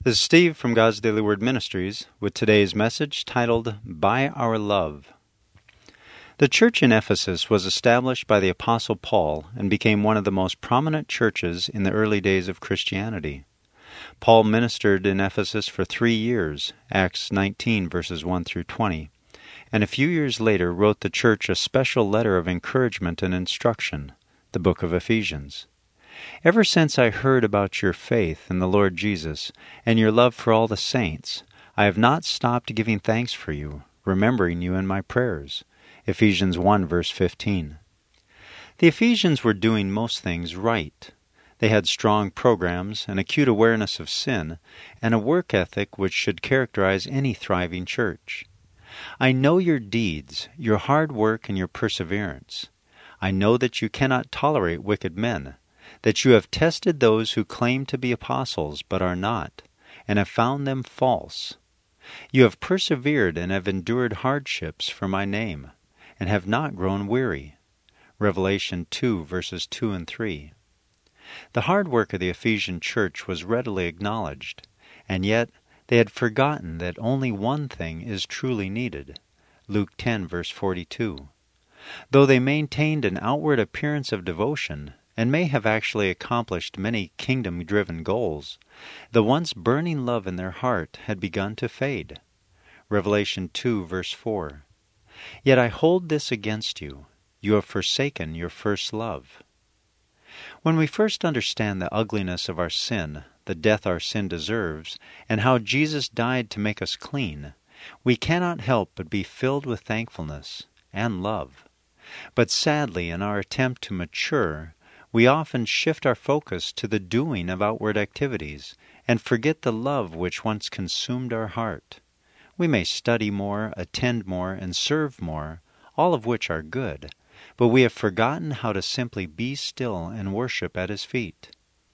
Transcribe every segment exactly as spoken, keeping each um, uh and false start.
This is Steve from God's Daily Word Ministries with today's message titled, By Our Love. The church in Ephesus was established by the Apostle Paul and became one of the most prominent churches in the early days of Christianity. Paul ministered in Ephesus for three years, Acts nineteen, verses one through twenty, and a few years later wrote the church a special letter of encouragement and instruction, the book of Ephesians. Ever since I heard about your faith in the Lord Jesus and your love for all the saints, I have not stopped giving thanks for you, remembering you in my prayers. Ephesians one, verse fifteen. The Ephesians were doing most things right. They had strong programs, an acute awareness of sin, and a work ethic which should characterize any thriving church. I know your deeds, your hard work, and your perseverance. I know that you cannot tolerate wicked men, that you have tested those who claim to be apostles but are not, and have found them false. You have persevered and have endured hardships for my name, and have not grown weary. Revelation two, verses two and three. The hard work of the Ephesian church was readily acknowledged, and yet they had forgotten that only one thing is truly needed. Luke ten, verse forty-two. Though they maintained an outward appearance of devotion, and may have actually accomplished many kingdom-driven goals, the once burning love in their heart had begun to fade. Revelation two, verse four. Yet I hold this against you. You have forsaken your first love. When we first understand the ugliness of our sin, the death our sin deserves, and how Jesus died to make us clean, we cannot help but be filled with thankfulness and love. But sadly, in our attempt to mature, we often shift our focus to the doing of outward activities and forget the love which once consumed our heart. We may study more, attend more, and serve more, all of which are good, but we have forgotten how to simply be still and worship at His feet.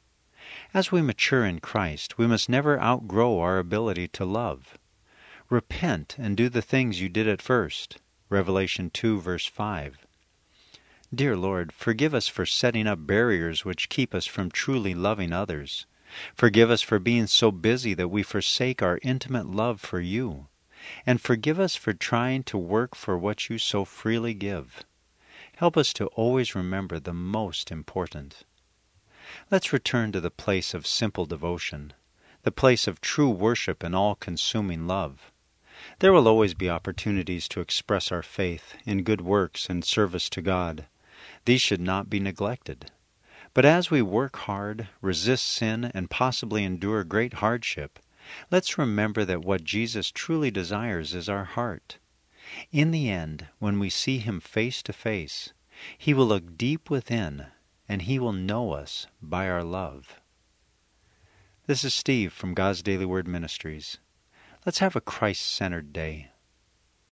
As we mature in Christ, we must never outgrow our ability to love. Repent and do the things you did at first. Revelation two, verse five. Dear Lord, forgive us for setting up barriers which keep us from truly loving others. Forgive us for being so busy that we forsake our intimate love for you. And forgive us for trying to work for what you so freely give. Help us to always remember the most important. Let's return to the place of simple devotion, the place of true worship and all-consuming love. There will always be opportunities to express our faith in good works and service to God. These should not be neglected. But as we work hard, resist sin, and possibly endure great hardship, let's remember that what Jesus truly desires is our heart. In the end, when we see Him face to face, He will look deep within, and He will know us by our love. This is Steve from God's Daily Word Ministries. Let's have a Christ-centered day.